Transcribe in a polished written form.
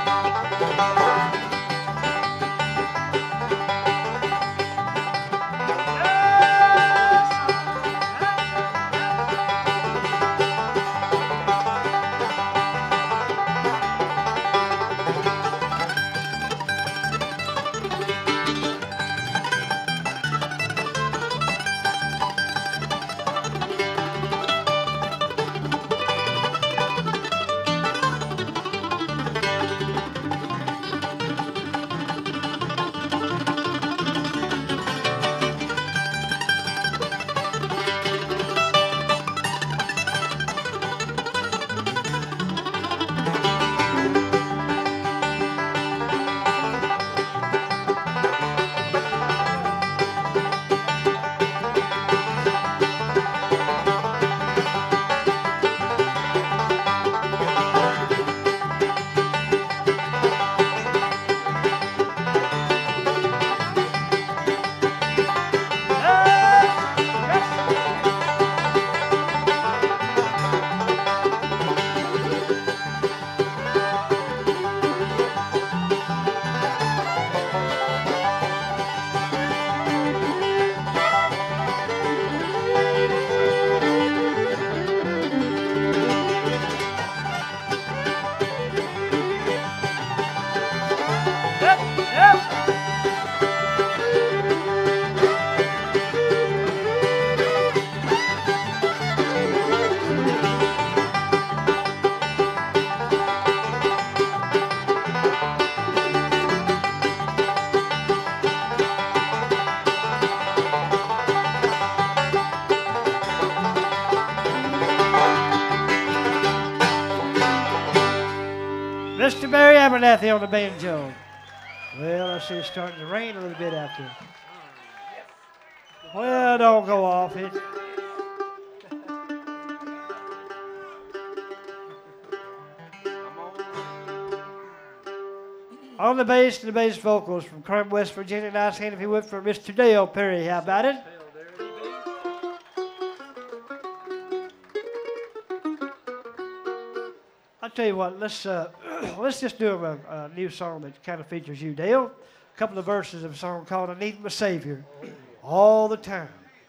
Mr. Barry Abernathy on the banjo. Well, I see it's starting to rain a little bit out there. Well, don't go off it. On the bass and the bass vocals from Crum, West Virginia. Nice hand if you would for Mr. Dale Perry. How about it? I'll tell you what, let's just do a new song that kind of features you, Dale. A couple of verses of a song called I Need My Savior all the time.